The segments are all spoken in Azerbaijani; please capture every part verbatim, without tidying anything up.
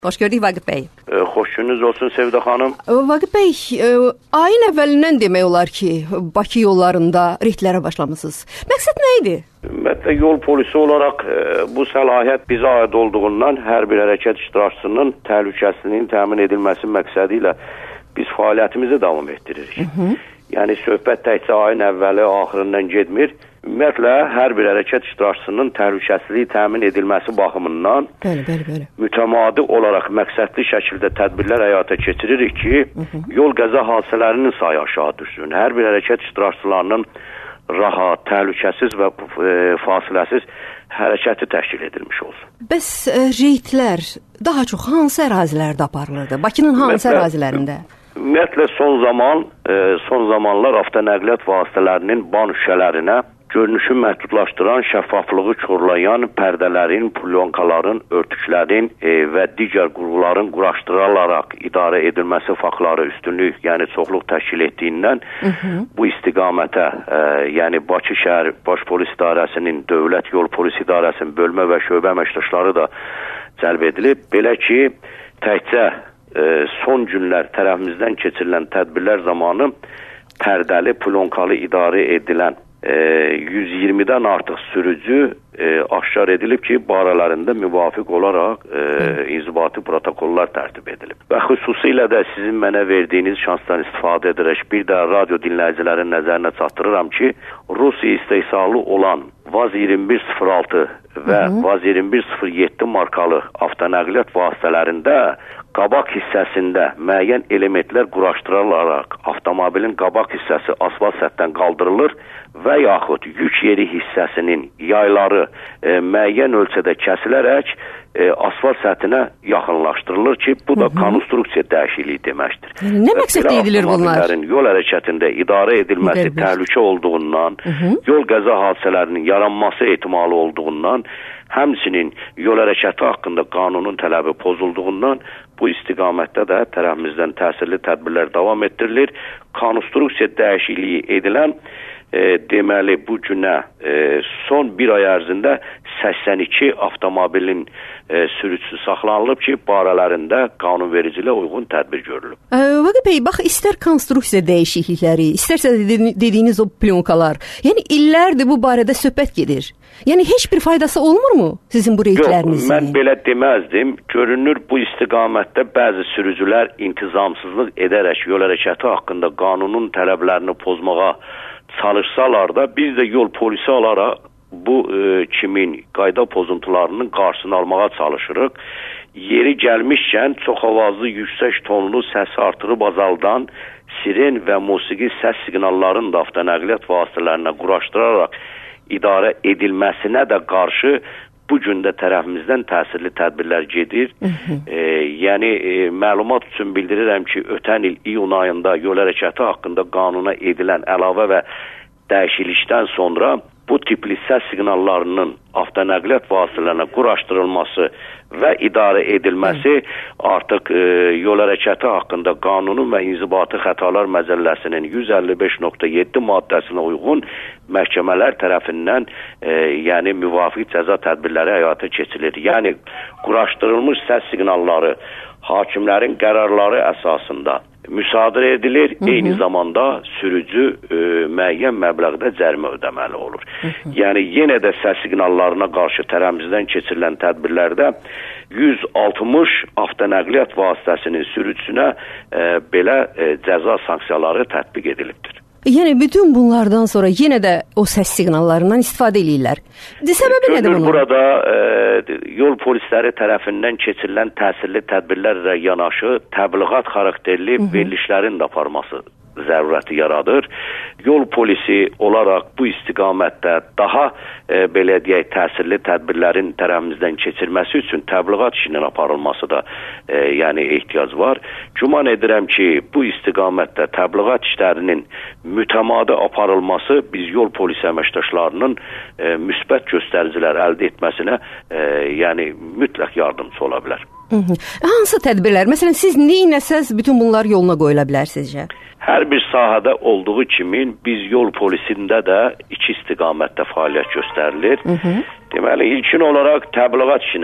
Xoş gördük Vaqif bəy. E, xoş gününüz olsun Sevda xanım. Vaqif bəy, e, ayın əvvəlindən demək olar ki, Bakı yollarında reydlərə başlamışsınız. Məqsəd nə idi? Ümumiyyətlə yol polisi olaraq e, bu səlahiyyət bizə aid olduğundan hər bir hərəkət iştirakçısının təhlükəsizliyinin təmin edilməsi məqsədi ilə biz fəaliyyətimizi davam etdiririk. Hı -hı. Yəni söhbət təkcə ayın əvvəli, axırından getmir. Ümumiyyətlə, hər bir hərəkət iştirakçısının təhlükəsizliyi təmin edilməsi baxımından bəli, bəli, bəli. mütəmadi olaraq məqsədli şəkildə tədbirlər həyata keçiririk ki, hı -hı. yol qəza hadisələrinin sayı aşağı düşsün. Hər bir hərəkət iştirakçılarının rahat, təhlükəsiz və e, fasiləsiz hərəkəti təşkil edilmiş olsun. Bəs e, reydlər daha çox hansı ərazilərdə aparılırdı? Bakının hansı Ümumiyyətlə, ərazilərində? Ümumiyyətlə, son zaman, e, son zamanlar avtonəqliyyat vasitələrinin ban şüşələrinə görünüşü məhdudlaşdıran, şəffaflığı korlayan pərdələrin, pulyonkaların, örtüklərin e, və digər qurğuların quraşdırılaraq idarə edilməsi faktları üstünlük, yəni çoxluq təşkil etdiyindən hı -hı. bu istiqamətə, e, yəni Bakı şəhər Baş Polis İdarəsinin, Dövlət Yol Polis İdarəsinin bölmə və şöbə əməkdaşları da cəlb edilib. Belə ki, təkcə e, son günlər tərəfimizdən keçirilən tədbirlər zamanı pərdəli, pulyonkalı idarə edilən yüz iyirmidən artıq sürücü e, aşkar edilib ki, barələrində müvafiq olaraq e, inzibati protokollar tərtib edilib. Və xüsusilə də sizin mənə verdiyiniz şansdan istifadə edərək bir də radio dinləyicilərin nəzərinə çatdırıram ki, Rusiya istehsalı olan Vaz iyirmi bir sıfır altı və hı -hı. Vaz iyirmi bir sıfır yeddi markalı avtonəqliyyat vasitələrində qabaq hissəsində müəyyən elementlər quraşdırılaraq avtomobilin qabaq hissəsi asfalt səthdən qaldırılır və yaxud yük yeri hissəsinin yayları e, müəyyən ölçədə kəsilərək e, asfalt səthinə yaxınlaşdırılır ki, bu da konstruksiya dəyişikliyi deməkdir. Yəni, nə məqsədlə edilir bunlar? Yol hərəkətində idarə edilməsi təhlükə olduğundan, Hı -hı. yol qəza hadisələrinin yaranması ehtimalı olduğundan, həmçinin yol hərəkəti haqqında qanunun tələbi pozulduğundan bu istiqamətdə də tərəfimizdən təsirli tədbirlər davam etdirilir. Konstruksiya dəyişikliyi edilən e, deməli bu günə e, son bir ay ərzində səksən iki avtomobilin e, sürücüsü saxlanılıb ki, barələrində qanunvericiliyə uyğun tədbir görülüb. Vaqif bəy, bax, istər konstruksiya dəyişiklikləri, istərsə dediyiniz o plyonkalar, yəni illərdir bu barədə söhbət gedir. Yəni heç bir faydası olmurmu sizin bu reydlərinizin? Yox, mən belə deməzdim. Görünür bu istiqamətdə bəzi sürücülər intizamsızlıq edərək yol hərəkəti haqqında qanunun tələblərini pozmağa çalışsalar da biz də yol polisi olaraq bu e, kimin qayda pozuntularının qarşısını almağa çalışırıq. Yeri gəlmişkən çox avazlı, yüksək tonlu səsi artırıb azaldan siren və musiqi səs siqnallarını da avtonəqliyyat vasitələrinə quraşdıraraq idarə edilməsinə də qarşı bu gün də tərəfimizdən təsirli tədbirlər gedir. Hı -hı. E, yəni e, məlumat üçün bildirirəm ki, ötən il iyun ayında yol hərəkəti haqqında qanuna edilən əlavə və dəyişiklikdən sonra bu tipli səs siqnallarının avtonəqliyyat vasitələrinə quraşdırılması və idarə edilməsi artıq e, yol hərəkəti haqqında qanunun və inzibati xətalar məcəlləsinin yüz əlli beş nöqtə yeddi maddəsinə uyğun məhkəmələr tərəfindən e, yəni müvafiq cəza tədbirləri həyata keçirilir. Yəni quraşdırılmış səs siqnalları hakimlərin qərarları əsasında müsadirə edilir, Hı -hı. eyni zamanda sürücü e, müəyyən məbləğdə cərimə ödəməli olur. Hı -hı. Yəni yenə də səs siqnallarına qarşı tərəfimizdən keçirilən tədbirlərdə yüz altmış avtonəqliyyat vasitəsinin sürücüsünə e, belə e, cəza sanksiyaları tətbiq edilibdir. Yəni bütün bunlardan sonra yenə də o səs siqnallarından istifadə edirlər. Səbəbi nədir bunun? Burada e, yol polisləri tərəfindən keçirilən təsirli tədbirlərlə yanaşı təbliğat xarakterli Hı -hı. verilişlərin də aparması zərurəti yaradır. Yol polisi olaraq bu istiqamətdə daha e, belə deyək təsirli tədbirlərin tərəfimizdən keçirməsi üçün təbliğat işinin aparılması da e, yəni ehtiyac var. Güman edirəm ki, bu istiqamətdə təbliğat işlərinin mütəmadi aparılması biz yol polisi əməkdaşlarının e, müsbət göstəricilər əldə etməsinə e, yəni mütləq yardımcı ola bilər. Hı -hı. Hansı tədbirlər? Məsələn, siz nə etsəz bütün bunlar yoluna qoyula bilər sizcə? Hər bir sahədə olduğu kimi biz yol polisində də iki istiqamətdə fəaliyyət göstərilir. Hı -hı. Deməli, ilkin olaraq təbliğat işinə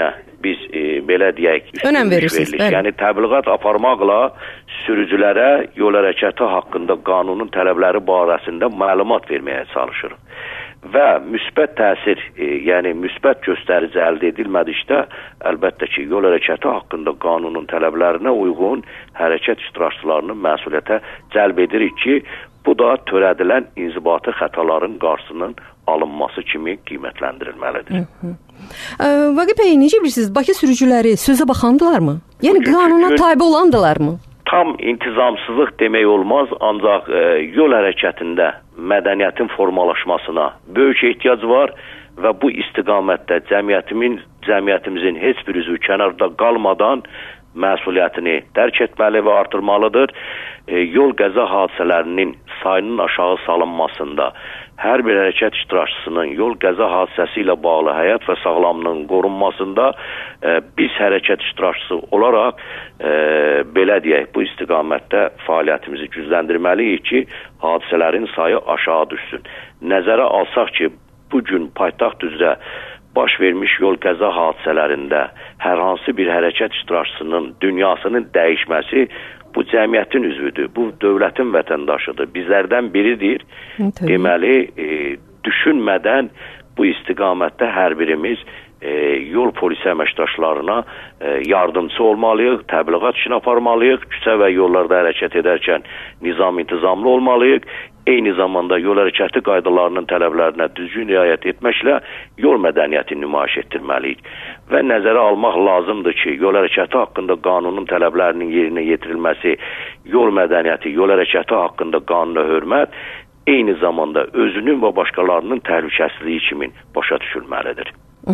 biz e, belə deyək, önəm verirsiniz. Yəni təbliğat aparmaqla sürücülərə yol hərəkəti haqqında qanunun tələbləri barəsində məlumat verməyə çalışırıq. Və müsbət təsir, e, yəni müsbət göstərici əldə edilmədikdə, əlbəttə ki, yol hərəkəti haqqında qanunun tələblərinə uyğun hərəkət iştirakçılarını məsuliyyətə cəlb edirik ki, bu da törədilən inzibati xətaların qarşısının alınması kimi qiymətləndirilməlidir. Vaqif bəy, necə bilirsiniz, Bakı sürücüləri sözə baxandılarmı? Yəni qanuna tabe olandılarmı? Tam intizamsızlıq demək olmaz, ancaq e, yol hərəkətində mədəniyyətin formalaşmasına böyük ehtiyac var və bu istiqamətdə cəmiyyətimin, cəmiyyətimizin heç bir üzvü kənarda qalmadan məsuliyyətini dərk etməli və artırmalıdır. E, yol qəza hadisələrinin sayının aşağı salınmasında hər bir hərəkət iştirakçısının yol qəza hadisəsi ilə bağlı həyat və sağlamlığının qorunmasında e, biz hərəkət iştirakçısı olaraq e, belə deyək, bu istiqamətdə fəaliyyətimizi gücləndirməliyik ki, hadisələrin sayı aşağı düşsün. Nəzərə alsaq ki, bugün paytaxt üzrə baş vermiş yol qəza hadisələrində hər hansı bir hərəkət iştirakçısının dünyasının dəyişməsi bu cəmiyyətin üzvüdür, bu dövlətin vətəndaşıdır, bizlərdən biridir. Tabii. Deməli, e, düşünmədən bu istiqamətdə hər birimiz e, yol polisi əməkdaşlarına e, yardımcı olmalıyıq, təbliğat işini aparmalıyıq, küçə və yollarda hərəkət edərkən nizam intizamlı olmalıyıq. Eyni zamanda yol hərəkəti qaydalarının tələblərinə düzgün riayət etməklə yol mədəniyyətini nümayiş etdirməliyik. Və nəzərə almaq lazımdır ki, yol hərəkəti haqqında qanunun tələblərinin yerinə yetirilməsi, yol mədəniyyəti, yol hərəkəti haqqında qanuna hörmət eyni zamanda özünün və başqalarının təhlükəsizliyi kimi başa düşülməlidir.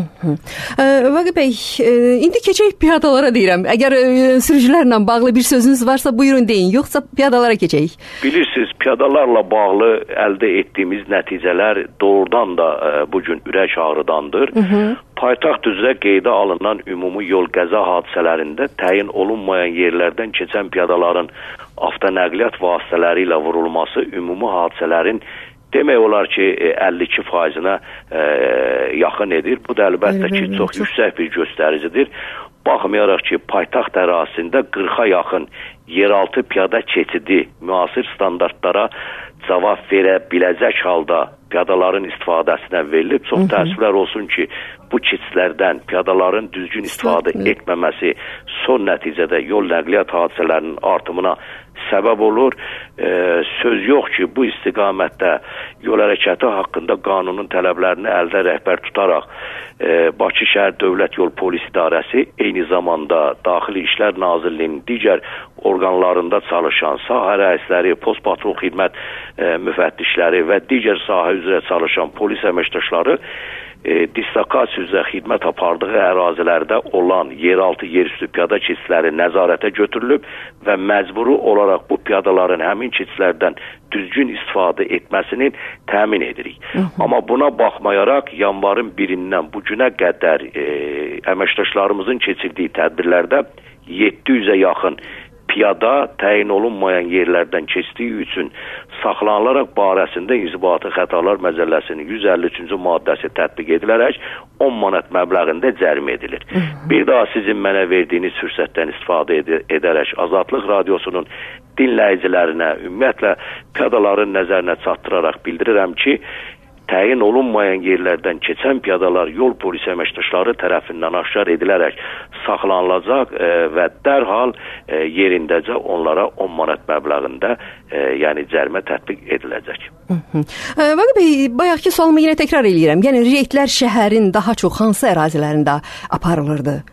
Vaqif bəy, indi keçək piyadalara deyirəm. Əgər sürücülərlə bağlı bir sözünüz varsa buyurun deyin, yoxsa piyadalara keçək. Bilirsiniz, piyadalarla bağlı əldə etdiyimiz nəticələr doğrudan da bugün ürək ağrıdandır. Hı -hı. Paytaxt üzrə qeydə alınan ümumi yol qəza hadisələrində təyin olunmayan yerlərdən keçən piyadaların avtonəqliyyat vasitələri ilə vurulması ümumi hadisələrin demək olar ki, əlli iki faizinə e, yaxın edir. Bu da əlbəttə ki, çox yüksək bir göstəricidir. Baxmayaraq ki, paytaxt ərazisində qırxa yaxın yeraltı piyada keçidi müasir standartlara cavab verə biləcək halda piyadaların istifadəsinə verilib. Çox təəssüflər olsun ki, bu keçidlərdən piyadaların düzgün istifadə etməməsi son nəticədə yol nəqliyyat hadisələrinin artımına səbəb olur. E, söz yox ki, bu istiqamətdə yol hərəkəti haqqında qanunun tələblərini əldə rəhbər tutaraq e, Bakı Şəhər Dövlət Yol Polis İdarəsi eyni zamanda Daxili İşlər Nazirliyinin digər orqanlarında çalışan sahə rəisləri, post patrul xidmət e, müfəttişləri və digər sahə üzrə çalışan polis əməkdaşları E, dislokasiya üzrə xidmət apardığı ərazilərdə olan yeraltı, yerüstü piyada keçidləri nəzarətə götürülüb və məcburi olaraq bu piyadaların həmin keçidlərdən düzgün istifadə etməsini təmin edirik. Hı -hı. Amma buna baxmayaraq yanvarın birindən bu günə qədər e, əməkdaşlarımızın keçirdiyi tədbirlərdə yeddi yüzə yaxın piyada təyin olunmayan yerlərdən keçdiyi üçün saxlanılaraq barəsində inzibati xətalar məcəlləsinin yüz əlli üçüncü maddəsi tətbiq edilərək on manat məbləğində cərimə edilir. Hı -hı. Bir daha sizin mənə verdiyiniz fürsətdən istifadə ed edərək Azadlıq Radiosunun dinləyicilərinə, ümumiyyətlə piyadaların nəzərinə çatdıraraq bildirirəm ki, təyin olunmayan yerlərdən keçən piyadalar yol polisi əməkdaşları tərəfindən aşkar edilərək saxlanılacaq e, və dərhal e, yerindəcə onlara on manat məbləğində e, yəni cərimə tətbiq ediləcək. Vaqif bəy, bayaqki sualımı yenə təkrar edirəm. Yəni reydlər şəhərin daha çox hansı ərazilərində aparılırdı?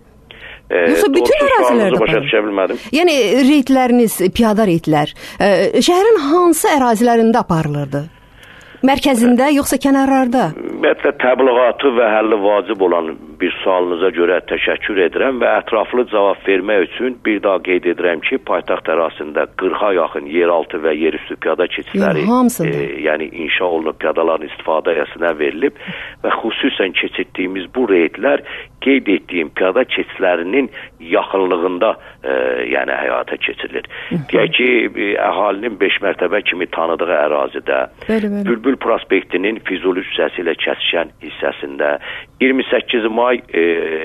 E, Yoxsa bütün ərazilərdə başa düşə bilmədim. Yəni reydləriniz, piyada reydlər e, şəhərin hansı ərazilərində aparılırdı? Mərkəzində, yoxsa kənarlarda? Ümumiyyətlə, təbliğatı və həlli vacib olan bir sualınıza görə təşəkkür edirəm və ətraflı cavab vermək üçün bir daha qeyd edirəm ki, paytaxt ərazisində qırxa yaxın yeraltı və yerüstü piyada keçidləri, e, yəni inşa olunub piyadaların istifadəsinə verilib və xüsusən keçirdiyimiz bu reydlər qeyd etdiyim piyada keçidlərinin yaxınlığında e, yəni həyata keçirilir. Deyək ki, əhalinin beş mərtəbə kimi tanıdığı ərazidə, bəli, bəli. Bülbül prospektinin Füzuli küçəsi ilə kəsişən hissəsində, iyirmi səkkiz may e,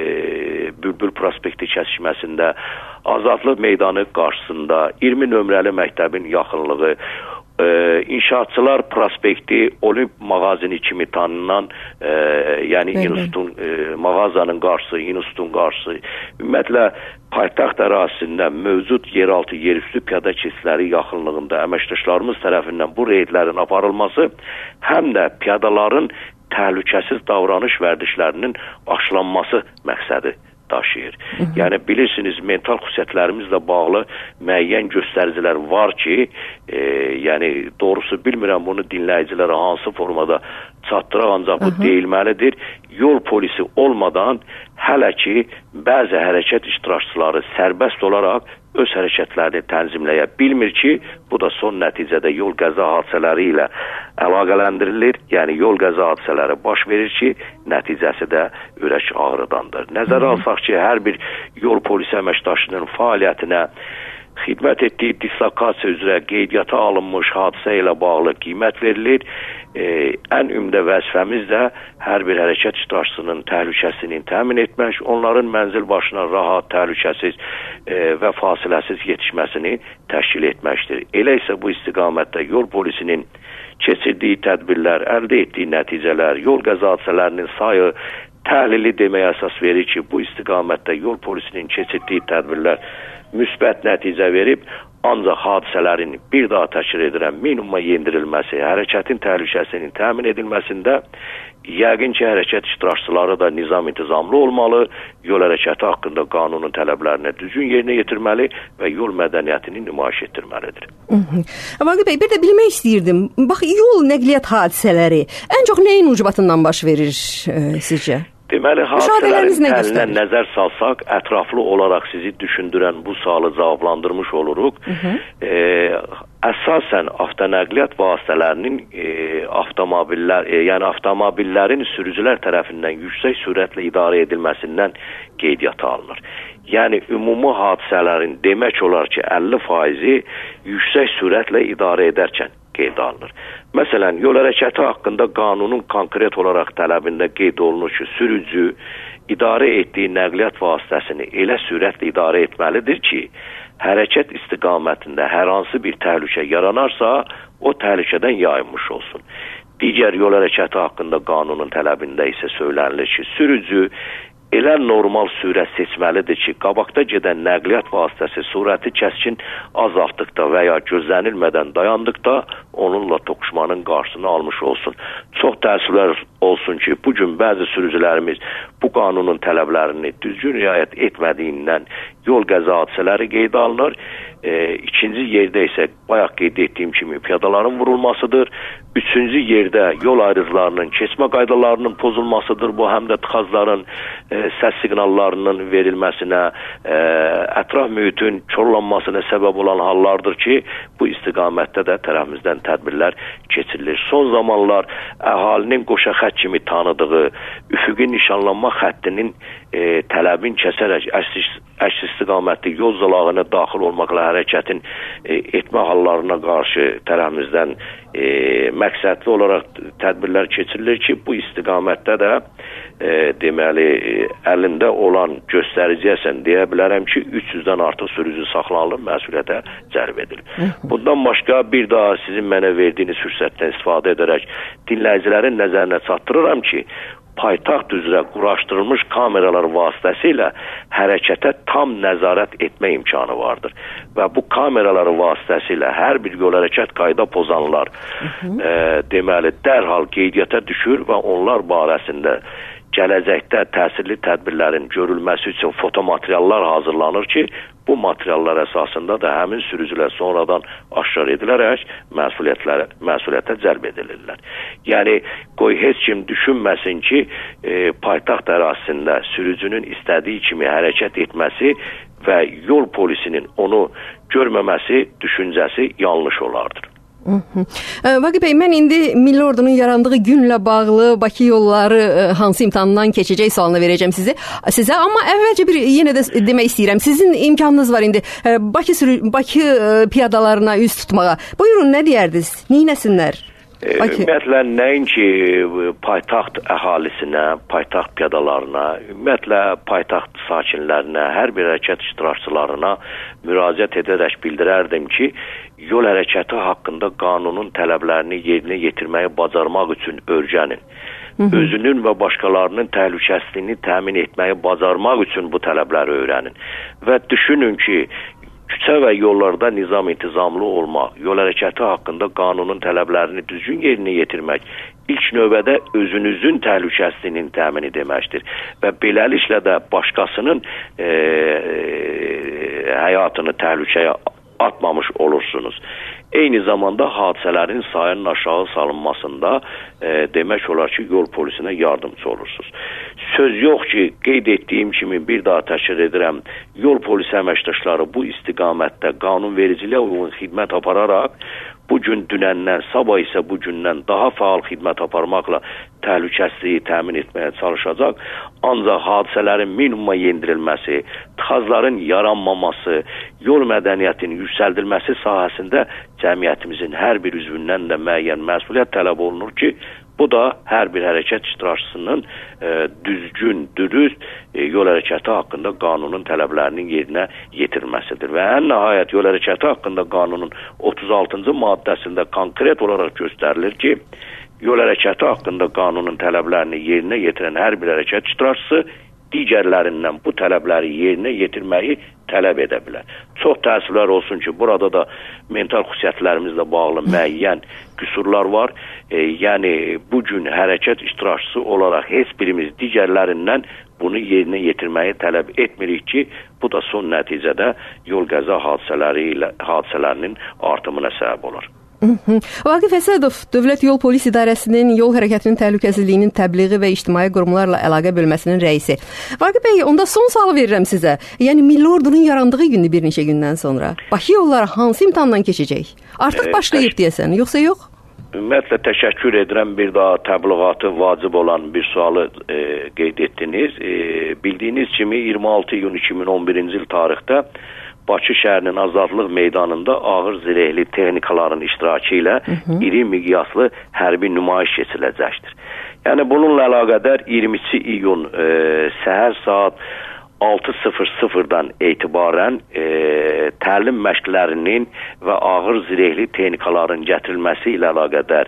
Bülbül prospekti kəsişməsində, Azadlıq meydanı qarşısında, iyirmi nömrəli məktəbin yaxınlığı, e, İnşaatçılar prospekti Olimp mağazini kimi tanınan, e, yəni İnstitutun e, mağazanın qarşısı, İnstitutun qarşısı, ümumiyyətlə paytaxt ərazisində mövcud yeraltı, yerüstü piyada keçidləri yaxınlığında əməkdaşlarımız tərəfindən bu reydlərin aparılması həm də piyadaların təhlükəsiz davranış vərdişlərinin aşılanması məqsədi daşıyır. Hı -hı. Yəni bilirsiniz, mental xüsusiyyətlərimizlə bağlı müəyyən göstəricilər var ki, e, yəni doğrusu bilmirəm bunu dinləyicilərə hansı formada çatdıraq, ancaq bu Hı -hı. deyilməlidir. Yol polisi olmadan hələ ki bəzi hərəkət iştirakçıları sərbəst olaraq öz hərəkətlərini tənzimləyə bilmir ki, bu da son nəticədə yol qəza hadisələri ilə əlaqələndirilir. Yəni yol qəza hadisələri baş verir ki, nəticəsi də ürək ağrıdandır. Nəzərə alsaq ki, hər bir yol polisi əməkdaşının fəaliyyətinə xidmət etdiyi dislokasiya üzrə qeydiyyata alınmış hadisə ilə bağlı qiymət verilir. E, ən ümdə vəzifəmiz də hər bir hərəkət iştirakçısının təhlükəsini təmin etmək, onların mənzil başına rahat, təhlükəsiz e, və fasiləsiz yetişməsini təşkil etməkdir. Elə isə bu istiqamətdə yol polisinin keçirdiyi tədbirlər, əldə etdiyi nəticələr, yol qəza hadisələrinin sayı təhlili deməyə əsas verir ki, bu istiqamətdə yol polisinin keçirdiyi tədbirlər müsbət nəticə verib, ancaq hadisələrin bir daha təkrar edirəm, minimuma yendirilməsi, hərəkətin təhlükəsinin təmin edilməsində yəqin ki, hərəkət iştirakçıları da nizam intizamlı olmalı, yol hərəkəti haqqında qanunun tələblərinə düzgün yerinə yetirməli və yol mədəniyyətini nümayiş etdirməlidir. Vaqif bəy, bir də bilmək istəyirdim. Bax, yol nəqliyyat hadisələri ən çox nəyin ucbatından baş verir e, sizcə? Deməli, hadisələrin təlinə nəzər salsaq, ətraflı olaraq sizi düşündürən bu sualı cavablandırmış oluruq. Hı -hı. E, əsasən avtonəqliyyat vasitələrinin e, avtomobillər, e, yəni avtomobillərin sürücülər tərəfindən yüksək sürətlə idarə edilməsindən qeydiyyata alınır. Yəni ümumi hadisələrin demək olar ki, əlli faizi yüksək sürətlə idarə edərkən qeydə alınır. Məsələn, yol hərəkəti haqqında qanunun konkret olaraq tələbində qeyd olunur ki, sürücü idarə etdiyi nəqliyyat vasitəsini elə sürətlə idarə etməlidir ki, hərəkət istiqamətində hər hansı bir təhlükə yaranarsa, o təhlükədən yayınmış olsun. Digər yol hərəkəti haqqında qanunun tələbində isə söylənilir ki, sürücü elə normal sürət seçməlidir ki, qabaqda gedən nəqliyyat vasitəsi sürəti kəskin azaltdıqda və ya gözlənilmədən dayandıqda onunla toqquşmanın qarşısını almış olsun. Çox təəssüflər olsun ki, bugün bəzi sürücülərimiz bu qanunun tələblərini düzgün riayət etmədiyindən yol qəza hadisələri qeydə alınır. E, ikinci yerdə isə bayaq qeyd etdiyim kimi piyadaların vurulmasıdır. Üçüncü yerdə yol ayrıcılarının keçmə qaydalarının pozulmasıdır. Bu həm də tıxacların e, səs siqnallarının verilməsinə, e, ətraf mühitin korlanmasına səbəb olan hallardır ki, bu istiqamətdə də tərəfimizdən tədbirlər keçirilir. Son zamanlar əhalinin qoşa xətt kimi tanıdığı üfüqi nişanlanma xəttinin e, tələbin kəsərək əks istiqamətli yol zolağına daxil olmaqla hərəkətin e, etmə hallarına qarşı tərəfimizdən e, məqsədli olaraq tədbirlər keçirilir ki, bu istiqamətdə də e, deməli e, əlində olan göstəriciyəsən deyə bilərəm ki, üç yüzdən artıq sürücü saxlanılıb, məsuliyyətə cəlb edilir. Bundan başqa bir daha sizin mənə verdiyiniz fürsətdən istifadə edərək dinləyicilərin nəzərinə çatdırıram ki, paytaxt üzrə quraşdırılmış kameralar vasitəsilə hərəkətə tam nəzarət etmə imkanı vardır. Və bu kameralar vasitəsilə hər bir yol hərəkət qayda pozanlar e, deməli dərhal qeydiyyata düşür və onlar barəsində gələcəkdə təsirli tədbirlərin görülməsi üçün fotomateriallar hazırlanır ki, bu materiallar əsasında da həmin sürücülər sonradan aşkar edilərək məsuliyyətə cəlb edilirlər. Yəni, qoy heç kim düşünməsin ki, e, paytaxt ərazisində sürücünün istədiyi kimi hərəkət etməsi və yol polisinin onu görməməsi düşüncəsi yanlış olardır. Vaqif bəy, mən indi Milli Ordunun yarandığı günlə bağlı Bakı yolları hansı imtahandan keçəcək sualını verəcəm sizə. Sizə amma əvvəlcə bir yenə də demək istəyirəm. Sizin imkanınız var indi Bakı Bakı piyadalarına üz tutmağa. Buyurun, nə deyərdiniz? Neynəsinlər? E, ümumiyyətlə nəinki paytaxt əhalisinə, paytaxt piyadalarına, ümumiyyətlə paytaxt sakinlərinə, hər bir hərəkət iştirakçılarına müraciət edərək bildirərdim ki, yol hərəkəti haqqında qanunun tələblərini yerinə yetirməyi bacarmaq üçün öyrənin. Özünün və başqalarının təhlükəsizliyini təmin etməyi bacarmaq üçün bu tələbləri öyrənin. Və düşünün ki, küçə və yollarda nizam intizamlı olmaq, yol hərəkəti haqqında qanunun tələblərini düzgün yerinə yetirmək ilk növbədə özünüzün təhlükəsizliyinin təmini deməkdir. Və beləliklə də başqasının e, e, həyatını təhlükəyə atmamış olursunuz. Eyni zamanda hadisələrin sayının aşağı salınmasında e, demək olar ki, yol polisinə yardımcı olursunuz. Söz yox ki, qeyd etdiyim kimi bir daha təkrar edirəm, yol polisi əməkdaşları bu istiqamətdə qanunvericiliyə uyğun xidmət apararaq, bugün dünəndən, sabah isə bugündən daha faal xidmət aparmaqla təhlükəsizliyi təmin etməyə çalışacaq. Ancaq hadisələrin minimuma yendirilməsi, tıxacların yaranmaması, yol mədəniyyətinin yüksəldilməsi sahəsində cəmiyyətimizin hər bir üzvündən də müəyyən məsuliyyət tələb olunur ki, bu da hər bir hərəkət iştirakçısının e, düzgün, dürüst e, yol hərəkəti haqqında qanunun tələblərinin yerinə yetirilməsidir. Və ən nəhayət yol hərəkəti haqqında qanunun otuz altıncı maddəsində konkret olaraq göstərilir ki, yol hərəkəti haqqında qanunun tələblərini yerinə yetirən hər bir hərəkət iştirakçısı digərlərindən bu tələbləri yerinə yetirməyi tələb edə bilər. Çox təəssüflər olsun ki, burada da mental xüsusiyyətlərimizlə bağlı müəyyən qüsurlar var. E, yəni, bugün hərəkət iştirakçısı olaraq heç birimiz digərlərindən bunu yerinə yetirməyi tələb etmirik ki, bu da son nəticədə yol qəza hadisələri ilə, hadisələrinin artımına səbəb olur. Vaqif Əsədov, Dövlət Yol Polis İdarəsinin yol hərəkətinin təhlükəsizliyinin təbliği və ictimai qurumlarla əlaqə bölməsinin rəisi. Vaqif bəy, onda son sualı verirəm sizə. Yəni, Milli Ordunun yarandığı günü bir neçə gündən sonra Bakı yolları hansı imtahandan keçəcək? Artıq e, başlayıb deyəsən, yoxsa yox? Ümumiyyətlə, təşəkkür edirəm. Bir daha təbliğatı vacib olan bir sualı e, qeyd etdiniz. E, bildiyiniz kimi iyirmi altı iyun iki min on birinci il tarixdə Bakı şəhərinin Azadlıq meydanında ağır zirehli texnikaların iştirakı ilə hı -hı. iri miqyaslı hərbi nümayiş keçiriləcəkdir. Yəni bununla əlaqədar iyirmisi iyun e, səhər saat altı sıfır sıfırdan etibarən e, təlim məşqlərinin və ağır zirehli texnikaların gətirilməsi ilə əlaqədar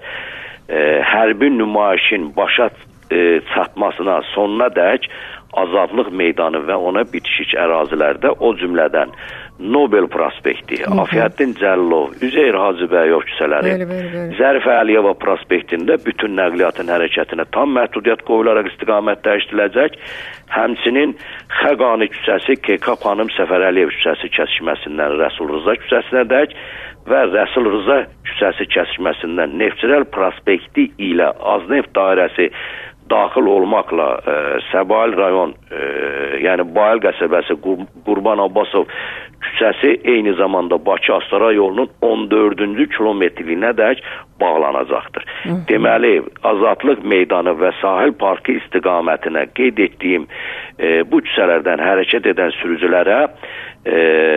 e, hərbi nümayişin başa e, çatmasına sonuna dək Azadlıq meydanı və ona bitişik ərazilərdə, o cümlədən Nobel prospekti, Afiyəddin Cəllov, Üzeyir Hacıbəyov küçələri, Zərif Əliyeva prospektində bütün nəqliyyatın hərəkətinə tam məhdudiyyət qoyularaq istiqamət dəyişdiriləcək. Həmçinin Xəqani küçəsi, Keykap Xanım Səfərəliyev küçəsi kəsişməsindən Rəsul Rıza küçəsinə dək və Rəsul Rıza küçəsi kəsişməsindən Neftçilər prospekti ilə Azneft dairəsi daxil olmaqla e, Səbail rayon, e, yəni Bayıl qəsəbəsi, Qurban Abbasov küçəsi eyni zamanda Bakı-Astara yolunun on dördüncü kilometrliyinə dək bağlanacaqdır. Hı -hı. Deməli, Azadlıq meydanı və Sahil Parkı istiqamətinə qeyd etdiyim e, bu küçələrdən hərəkət edən sürücülərə e,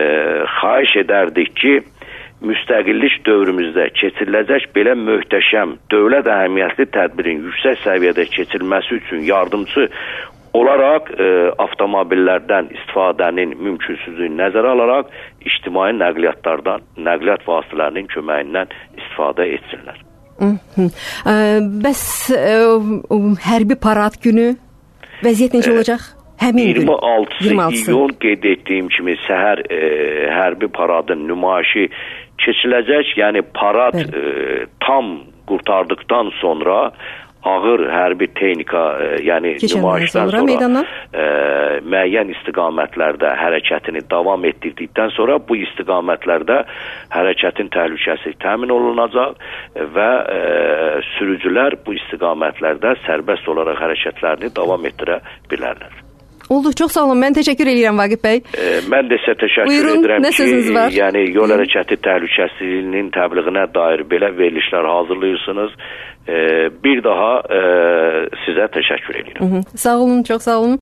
xahiş edərdik ki, müstəqillik dövrümüzdə keçiriləcək belə möhtəşəm dövlət əhəmiyyətli tədbirin yüksək səviyyədə keçirilməsi üçün yardımcı olaraq e, avtomobillərdən istifadənin mümkünsüzlüyünü nəzərə alaraq ictimai nəqliyyatlardan, nəqliyyat vasitələrinin köməyindən istifadə etsinlər. Ə, bəs ə, hərbi parad günü vəziyyət necə olacaq? Həmin iyirmi altısı iyun qeyd etdiyim kimi səhər e, hərbi paradın nümayişi keçiləcək. Yəni parad e, tam qurtardıqdan sonra ağır hərbi texnika, e, yəni nümayişdən sonra, sonra e, müəyyən istiqamətlərdə hərəkətini davam etdirdikdən sonra bu istiqamətlərdə hərəkətin təhlükəsizliyi təmin olunacaq və e, sürücülər bu istiqamətlərdə sərbəst olaraq hərəkətlərini davam etdirə bilərlər. Oldu, çox sağ olun. Mən təşəkkür edirəm Vaqif bəy. E, mən də sizə təşəkkür Buyurun, edirəm nə ki, sözünüz var? yəni yol hərəkəti təhlükəsizliyinin təbliğinə dair belə verilişlər hazırlayırsınız. E, bir daha e, sizə təşəkkür edirəm. Hı -hı. Sağ olun, çox sağ olun.